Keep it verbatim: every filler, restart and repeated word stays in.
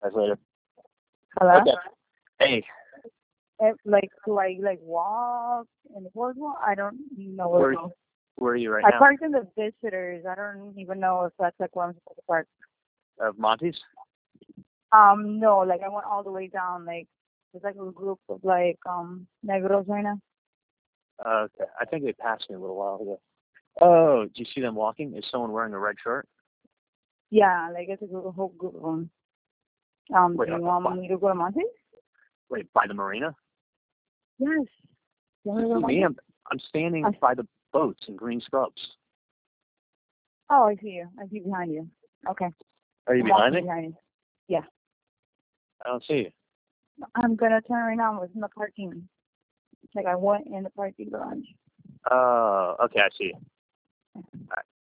That's later. Hello? Okay. Hey, Eh, like, do I, like, walk in the boardwalk? I don't know where where to go. where are you right I now? parked in the visitors. I don't even know if that's, like, where I'm supposed to park. Of Monty's? Um, no, like, I went all the way down, like, there's, like, a group of, like, um, negros right now. Uh, okay. I think they passed me a little while ago. Oh, do you see them walking? Is someone wearing a red shirt? Yeah, like, it's a, group, a whole group of them. Um, Wait, do you uh, want by, me to go to Monty's? wait, by the marina? Yes. You want me to go to Me, Monty's? I'm, I'm standing I, by the boats in green scrubs. oh, I see you. I see behind you. Okay. Are you I'm behind walking me? behind you. Yeah. I don't see you. I'm gonna turn right now. It's in the parking. Like, I went in the parking garage. Oh, okay, I see you. All right.